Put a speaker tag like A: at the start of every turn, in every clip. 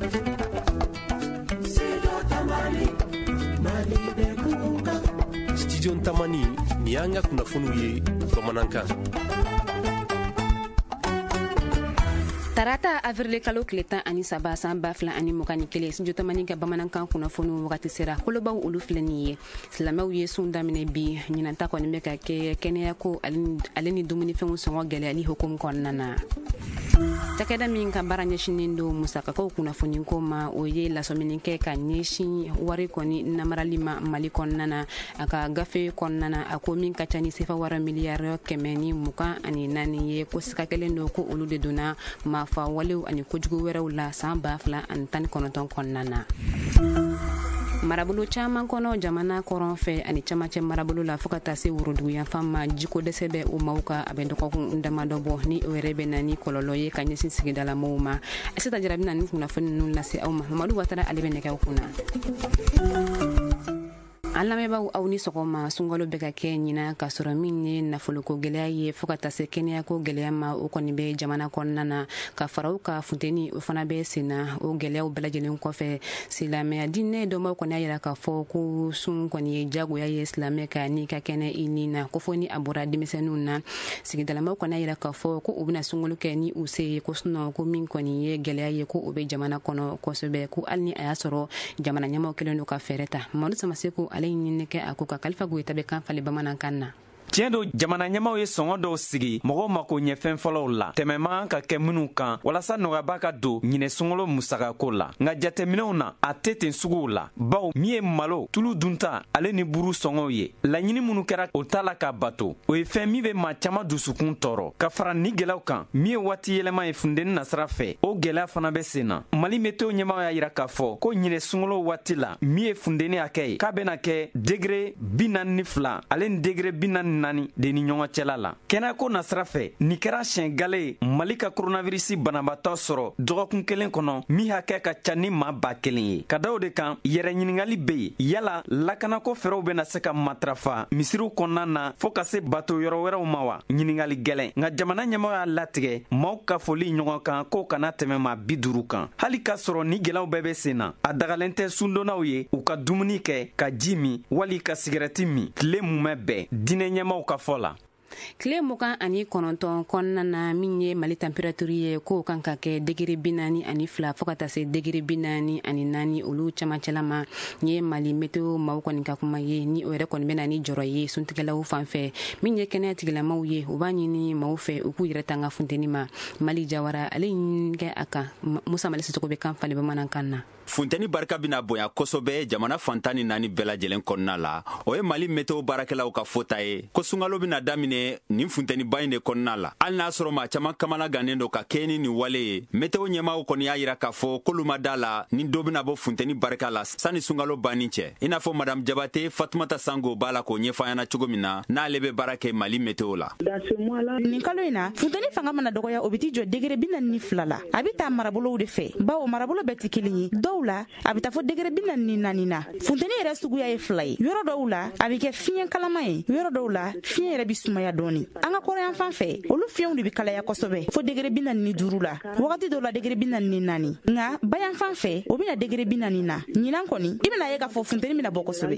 A: Studio Tamani ni yanga kunnafoniw ye bamanankan.
B: Tarata avril kalo kletan ani saba san ba fila ani mugani kele studio Tamani ka bamanankan kunnafoniw wagati sera kolobaw olu filani ye silamɛw ye sun daminɛ bi ɲinanta kɔni bɛ ka kɛ kɛnɛya ko ale ni dumunifɛnw sɔngɔ gɛlɛyali hukumu kɔnɔna na. Cakɛda min ka baara ɲɛsinin do musakakow kunnafoni ko ma o ye lasɔmini kɛ ka ɲɛsin wari kɔni namarali ma Mali kɔnɔna na a ka gafe kɔnɔna na a ko min ka ca ni sefa wara miliyari 124 ye ko sika kelen do ko olu de donna maafa walew ani kojugu wɛrɛw la san 2019 kɔnɔna na. Marabolo caman kɔnɔ jamana kɔrɔn fɛ ani camancɛ marabolo la fo ka taa se woroduguyanfan ma jiko dɛsɛ bɛ o maaw ka a bɛ dɔgɔkun damadɔ bɔ ni o yɛrɛ bɛ na ni kɔlɔlɔ ye ka ɲɛsin sigidala maaw ma. Aisata Jarabi na ni kunnafoni ninnu lase aw ma. Mamadu Watara ale bɛ nɛgɛw kunna. An lamɛnbaaw aw ni sɔgɔma sunkalo bɛ ka kɛ ɲina ka sɔrɔ min ye nafoloko gɛlɛya ye fo ka taa se kɛnɛyako gɛlɛya ma o kɔni bɛ jamana kɔnɔna na ka faraw ka funteni o fana bɛ senna o gɛlɛyaw bɛɛ lajɛlen kɔfɛ silamɛya diinɛ dɔnbaaw kɔni y'a yira k'a fɔ ko sun kɔni ye jagoya ye silamɛ ka n'i ka kɛnɛ i ni na ko fɔ ni a bɔra denmisɛnninw na sigidalamaw kɔni y'a yira k'a fɔ ko u bɛna sunkalo kɛ ni u se ye ko sinon ko min kɔni ye gɛlɛya ye ko o bɛ jamana kɔnɔ kosɛbɛ ko hali ni a y'a sɔrɔ jamana ɲɛmaaw kɛlen do ka fɛɛrɛ ta Mamadu Samaseko ale ɲinini kɛ a ko ka Kalifa Goyita bɛ kan fali bamanankan na.
C: Tiɲɛ do jamana ɲɛmaaw ye sɔngɔ dɔw sigi mɔgɔw mako ɲɛfɛn fɔlɔw la tɛmɛ man ka kɛ minnu kan walasa nɔgɔyaba ka don ɲinɛ sunkalo musakako la nka jateminɛw na a tɛ ten suguw la baw min ye malo tulu dunta ale ni buru sɔngɔw ye laɲini minnu kɛra o t'a la ka bato o ye fɛn min bɛ maa caman dusukun tɔɔrɔ ka fara ni gɛlɛyaw kan min ye waati yɛlɛma ye funteni nasira fɛ o gɛlɛya fana bɛ sen na Mali météo ɲɛmaaw y'a yira k'a fɔ ko ɲinɛ sunkalo waati la min ye funteni hakɛ ye k'a bɛna kɛ degré 42 ale ni degré 44 de ni ɲɔgɔn cɛla la kɛnɛyako nasira fɛ nin kɛra siɲɛ gale ye Mali ka coronavirus banabatɔ sɔrɔ dɔgɔkun kelen kɔnɔ min hakɛ ka ca ni maa 1000 ye ka da o de kan yɛrɛ ɲiningali bɛ yen yala lakanako fɛɛrɛw bɛna se ka matarafa misiriw kɔnɔna na fo ka se bato yɔrɔ wɛrɛw ma wa ɲiningali gɛlɛn nka jamana ɲɛmaaw y'a latigɛ maaw ka foli ɲɔgɔn kan k'o kana tɛmɛ maa 50 kan hali ka sɔrɔ ni gɛlɛyaw bɛɛ bɛ sen na a dagalen tɛ sundonnaw ye u ka dumuni kɛ ka ji min wali ka sigɛrɛti min tile mumɛ bɛɛ diinɛ ɲɛmaaw ka fɔ la.
B: Tile 29 kɔnɔna na min ye Mali température ye k'o kan ka kɛ degré 42 fo ka taa se degré 44 olu camancɛla ma ye Mali météo maaw kɔni ka kuma ye ni o yɛrɛ kɔni bɛna ni jɔrɔ ye suntigɛlaw fan fɛ min ye kɛnɛya tigilamaw ye u b'a ɲini maaw fɛ u k'u yɛrɛ tanga funteni ma Mali Jawara ale ɲini kɛ a kan Musa Mali Sisoko bɛ kan fali bamanankan na.
D: Funteni barika bina bonya kosɛbɛ jamana fantan ni 4 bɛɛ lajɛlen kɔnɔna la o ye Mali météo baarakɛlaw ka fɔta ye ko sunkalo bina daminɛ nin funteniba in de kɔnɔna la hali n'a sɔrɔ maa caman kamana gannen do ka kɛ ni nin wale ye météo ɲɛmaaw kɔni y'a yira k'a fɔ k'olu ma da la ni dɔ bina bɔ funteni barika la sani sunkalo banni cɛ i n'a fɔ madame Jabate Fatumata Sango b'a la k'o ɲɛfɔ an ɲɛna cogo min na n'ale bɛ baara kɛ Mali météo la.
E: Nin kalo in na funteni fanga mana dɔgɔya o bɛ t'i jɔ degré 42 la a bɛ taa marabolow de fɛ bawo marabolo bɛɛ tɛ kelen ye dɔw la a bɛ taa fɔ degré 44 na funteni yɛrɛ suguya ye 2 ye yɔrɔ dɔw la a bɛ kɛ fiɲɛ kalama ye yɔrɔ dɔw la fiɲɛ yɛrɛ bɛ sumaya dɔɔni an ka kɔrɔyan fan fɛ olu fiɲɛw de bɛ kalaya kosɛbɛ fo degré 45 la wagati dɔw la degré 44 nka bayan fan fɛ o bɛna degré 40 na ɲinan kɔni i bɛna ye k'a fɔ funteni bɛna bɔ kosɛbɛ.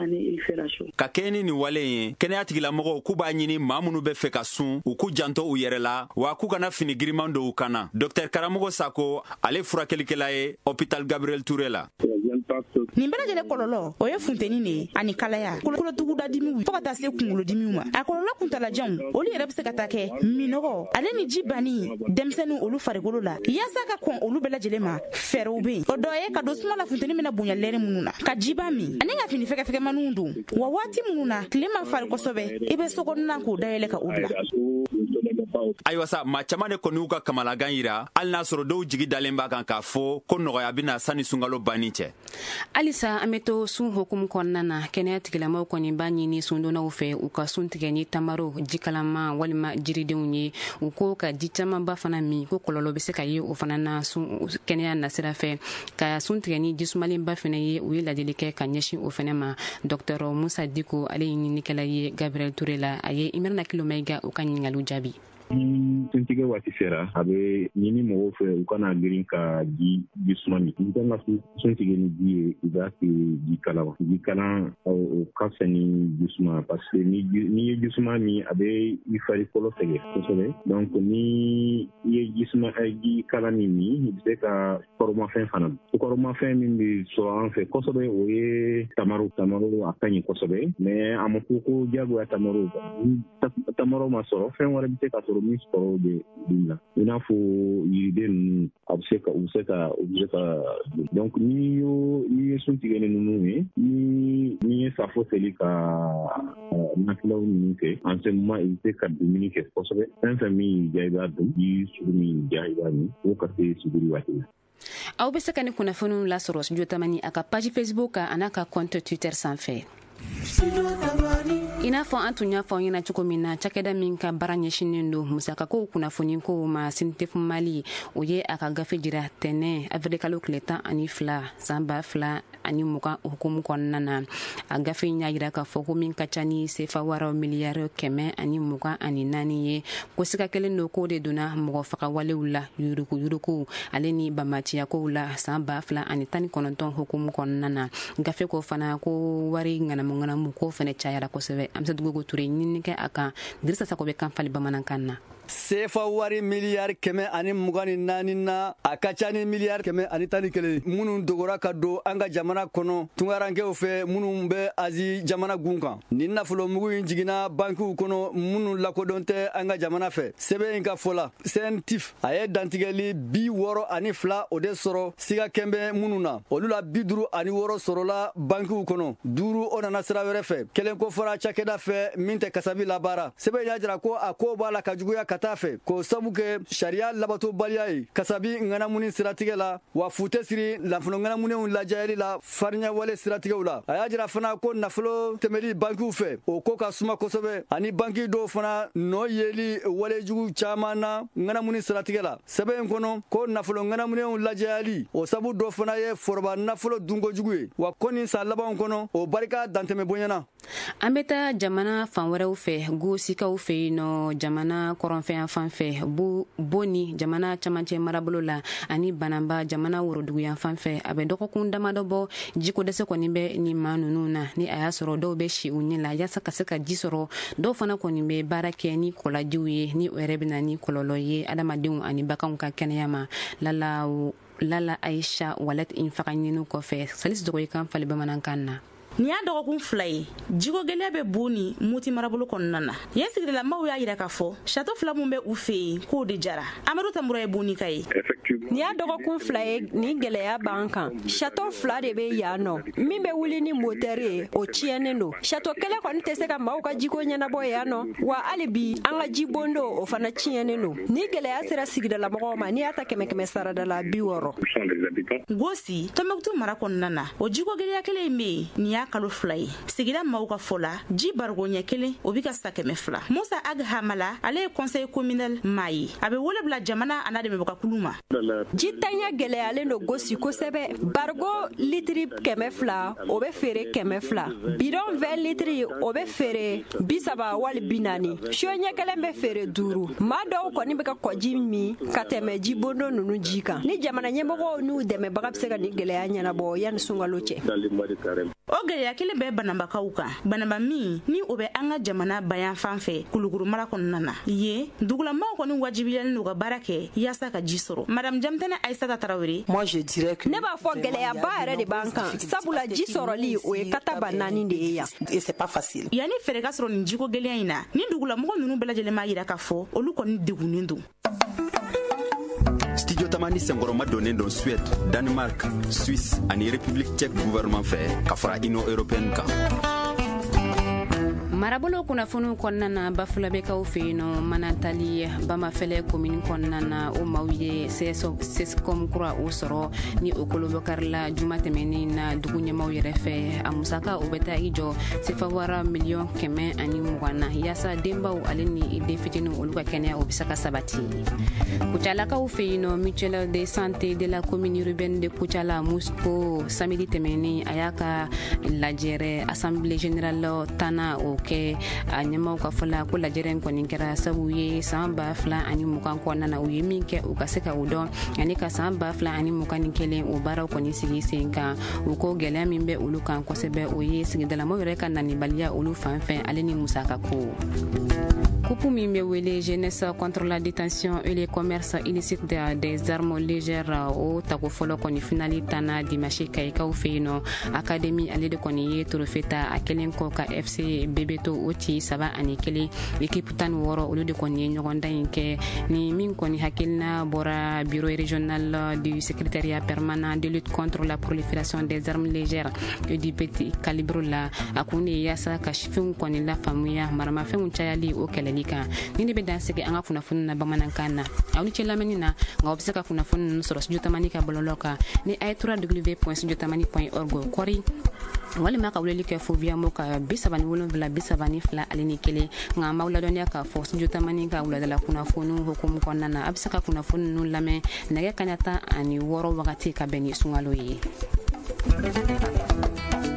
D: ka kɛ ni nin wale ye kɛnɛya tigilamɔgɔw k'u b'a ɲini maa minnu bɛ fɛ ka sun u k'u janto u yɛrɛ la wa k'u kana fini giriman don u kana Dr Karamɔgɔ Sako ale furakɛlikɛla ye hôpital Gabriel Touré la.
E: Nin bɛɛ lajɛlen kɔlɔlɔ o ye funteni de ye ani kalaya kolotuguda dimiw fo ka taa se kunkolo dimiw ma a kɔlɔlɔ kuntalajanw olu yɛrɛ bɛ se ka taa kɛ minɔgɔ ale ni ji banni denmisɛnninw olu farikolo la yaasa ka kɔn olu bɛɛ lajɛlen ma fɛɛrɛw bɛ yen o dɔ ye ka don suma la funteni bɛna bonya lɛri minnu na ka jiba min ani ka fini fɛgɛfɛgɛmaninw don wa waati minnu na tile ma fari kosɛbɛ i bɛ sokɔnɔna k'o dayɛlɛ ka o bila.
D: Ayiwa sa maa caman de kɔni y'u ka kamalagan yira hali n'a sɔrɔ dɔw jigi dalen b'a kan k'a fɔ ko nɔgɔya bɛna sani sunkalo banni cɛ.
B: Halisa an bɛ to sun hukumu kɔnɔna na kɛnɛya tigilamaw kɔni b'a ɲini sundonnaw fɛ u ka sun tigɛ ni tamaro jikalama walima jiridenw ye u ko ka ji camanba fana min ko kɔlɔlɔ bɛ se ka ye o fana na kɛnɛya nasira fɛ ka sun tigɛ ni jisumalenba fana ye u ye ladili kɛ ka ɲɛsin o fana ma Dr Musa Diko ale ye ɲininikɛla ye Gabriel Touré la a ye Imerna Kilomayiga u ka ɲininkaliw jaabi.
F: Suntigɛ waati sera a bɛ ɲini mɔgɔw fɛ u kana girin ka ji suma min. Ni kan ka suntigɛ ni ji ye i b'a kɛ ji kalan. Ji kalan o ka fisa ni ji suma parce que ni ye ji suma min a bɛ i farikolo sɛgɛn kosɛbɛ. Donc ni i ye ji kalan min i bɛ se ka kɔrɔmafɛn fana. Kɔrɔmafɛn min bɛ sɔrɔ an fɛ kosɛbɛ o ye tamaro a ka ɲi kosɛbɛ mais a ma fɔ ko diyagoya tamaro tamaro ma sɔrɔ fɛn wɛrɛ bɛ se ka sɔrɔ min sɔrɔ de la i n'a fɔ yiriden ninnu a bɛ se ka donc ni ye sun tigɛ ni ninnu ye ni ye safo seli ka nafilaw ninnu kɛ en ce moment i bɛ se ka dumuni kɛ kosɛbɛ fɛn fɛn min ja i b'a dun i sugu min ja i b'a min o ka se suguri waati la.
B: Aw bɛ se ka ni kunnafoniw lasɔrɔ Studio Tamani a ka page Facebook kan a n'a ka compte Twitter sanfɛ. I n'a fɔ an tun y'a fɔ ɲɛna cogo min na cakɛda min ka baara ɲɛsinen don musakakow kunnafoni ko ma Sintef Mali o ye a ka gafe jira tɛnɛ avril kalo tile 12 san 2020 hukumu kɔnɔna na a gafe y'a jira k'a fɔ ko min ka ca ni sefa waraw miliyari 124 ye ko siga kelen don k'o de donna mɔgɔ faga walew la yuruku ale ni bamaciyakow la san 2019 hukumu kɔnɔna na gafe ko fana ko wari ŋanamu ko fana cayara kosɛbɛ Amsatu Gogo Ture ɲinini kɛ a kan Dirisa Sako bɛ kan fali bamanankan na.
G: sefa wari miliyari 124 na a ka ca ni miliyari 111 minnu dogora ka don an ka jamana kɔnɔ tungarankew fɛ minnu bɛ Azi jamana gun kan ni nafolo mugu in jiginna bankiw kɔnɔ minnu lakodɔn tɛ an ka jamana fɛ sɛbɛn in ka fɔ la CNTIF a ye dantigɛli 62 o de sɔrɔ siga kɛnbɛ minnu na olu la 56 sɔrɔla bankiw kɔnɔ 5 o nana sira wɛrɛ fɛ kelen ko fɔra cakɛda fɛ min tɛ kasabi labaara sɛbɛn y'a jira ko a ko b'a la ka juguya ka taa fɛ ko sabu kɛ sariya labatobaliya ye kasabi ŋanamuni siratigɛ la wa fute siri nafolo ŋanamunenw lajɛyali la farinya wale siratigɛw la a y'a jira fana ko nafolo tɛmɛli bankiw fɛ o ko ka suma kosɛbɛ ani banki dɔw fana nɔ yeli walejugu caaman na ŋanamuni siratigɛ la sɛbɛn kɔnɔ ko nafolo ŋanamunenw lajɛyali o sabu dɔ fana ye foroba nafolo dunkojugu ye wa ko nin sa labanw kɔnɔ o barika dantɛmɛ bonyana.
B: An bɛ taa jamana fan wɛrɛw fɛ gosikaw fɛ yen nɔ jamana kɔrɔnfɛn fan fɛ Boni jamana camancɛ marabolo la ani Banamba jamana woroduguyan fan fɛ a bɛ dɔgɔkun damadɔ bɔ jiko dɛsɛ kɔni bɛ ni maa ninnu na ni a y'a sɔrɔ dɔw bɛ si u ɲɛ la yaasa ka se ka ji sɔrɔ dɔw fana kɔni bɛ baara kɛ ni kɔlajiw ye ni o yɛrɛ bɛ na ni kɔlɔlɔ ye adamadenw ani baganw ka kɛnɛya ma Lala Aisha Walet in faga ɲininu kɔfɛ Salisu Dogoye kan fali bamanankan na.
E: Ni y'a dɔgɔkun 2 ye jiko gɛlɛya bɛ Boni Moti marabolo kɔnɔna na yen sigidalamaw y'a jira k'a fɔ château 2 mun bɛ u fɛ yen k'o de jara Amadu Tambura ye Boni ka ye.
H: Ni y'a dɔgɔkun 2 ye ni gɛlɛya b'an kan château 2 de bɛ yan nɔ min bɛ wuli ni moteur ye o tiɲɛnen don château kelen kɔni tɛ se ka maaw ka jiko ɲɛnabɔ yan nɔ wa hali bi an ka jibondo o fana tiɲɛnen don ni gɛlɛya sera sigidalamɔgɔw ma ni y'a ta 100 sarada la 60.
E: Gosi Tombouctou mara kɔnɔna na o jiko gɛlɛya kelen in bɛ yen ni y'a kalo 2 ye sigida maaw ka fɔ la ji barigo ɲɛ kelen o bi ka sa 200 Musa Aghamala ale ye conseil communal maa ye a bɛ wele bila jamana a n'a dɛmɛbagakulu ma.
H: Ji tanya gɛlɛyalen don Gosi kosɛbɛ barigo litiri 200 o bɛ feere 200 bidon 20 litiri o bɛ feere 30 wali 40 sio ɲɛ kelen bɛ feere 5 maa dɔw kɔni bɛ ka kɔji min ka tɛmɛ ji bondo ninnu ji kan ni jamana ɲɛmɔgɔw n'u dɛmɛbaga bɛ se ka ni gɛlɛya ɲɛnabɔ yanni sunkalo cɛ.
E: O gɛlɛya kelen bɛ banabakaw kan banaba min ni o bɛ an ka jamana bayan fan fɛ Kulukuru mara kɔnɔna na ye dugulamaw kɔni wajibiyalen n'u ka baara kɛ yaasa ka ji sɔrɔ. Madame Jamtɛnɛ Aïssata Tarawele
H: ne b'a fɔ gɛlɛyaba yɛrɛ de b'an kan sabula ji sɔrɔli o ye kataba 4 de ye yan.
E: yanni fɛɛrɛ ka sɔrɔ nin jiko gɛlɛya in na ni dugulamɔgɔ ninnu bɛɛ lajɛlen m'a jira k'a fɔ olu kɔni degunnen don.
D: Studio Tamani senkɔrɔma donnen don Suède, Danemark, Suisse ani République tchèque gouvernement fɛ ka fara Union européenne kan.
B: Marabolo kunnafoniw kɔnɔna na Bafulabekaw fɛ yen nɔ Manantali Bamafɛlɛ commune kɔnɔna na o maaw ye CESCOM kura o sɔrɔ ni o kolobo karila juma tɛmɛnen na dugu ɲɛmaw yɛrɛ fɛ a musaka o bɛ taa i jɔ sefawara miliyɔn 120 na yaasa denbaw ale ni den fitininw olu ka kɛnɛya o bɛ se ka sabati. Kucalakaw fɛ yen nɔ mutuelle de santé de la commune urbaine de Kucala Musko samedi tɛmɛnen a y'a ka lajɛrɛ assemblée générale tana o kɛ a ɲɛmaw ka fɔla ko lajɛrɛ kɔni kɛra sabu ye san 2020 kɔnɔna na u ye min kɛ u ka se ka o dɔn ani ka san 2021 o baaraw kɔni sigi sen kan u ko gɛlɛya min bɛ olu kan kosɛbɛ o ye sigidalamaw yɛrɛ ka nanibaliya olu fan fɛ ale ni musaka ko. Coupe min bɛ wele jeunesse contre la détention et le commerce illicite des armes légères o tago fɔlɔ kɔni finali tana dimanche kayikaw fɛ yen nɔ académie ale de kɔni ye trophée ta a kelen kɔ ka FC Bebeto o ci 7-1 équipe 16 olu de kɔni ye ɲɔgɔndan in kɛ ni min kɔni hakilina bɔra bureau régional du secrétariat permanent de lutte contre la prolifération des armes légères et du petit calibre la a kun de yaasa ka fɛnw kɔni la faamuya maramafɛnw cayali o kɛlɛli kan ni ne bɛ dan segi an ka kunnafoni na bamanankan na aw ni cɛ lamɛnni na nka aw bɛ se ka kunnafoni ninnu sɔrɔ studio tamani ka bɔlɔlɔ kan ni a ye www.studiotamani.org kɔri walima ka weleli kɛ fo via mo ka 37 32 ale ni 1 nka an b'aw ladɔnniya k'a fɔ studio tamani ka wuladala kunnafoniw hukumu kɔnɔna na a bɛ se ka kunnafoni ninnu lamɛn nɛgɛ kaɲa 16 wagati ka bɛn ni sunkalo ye.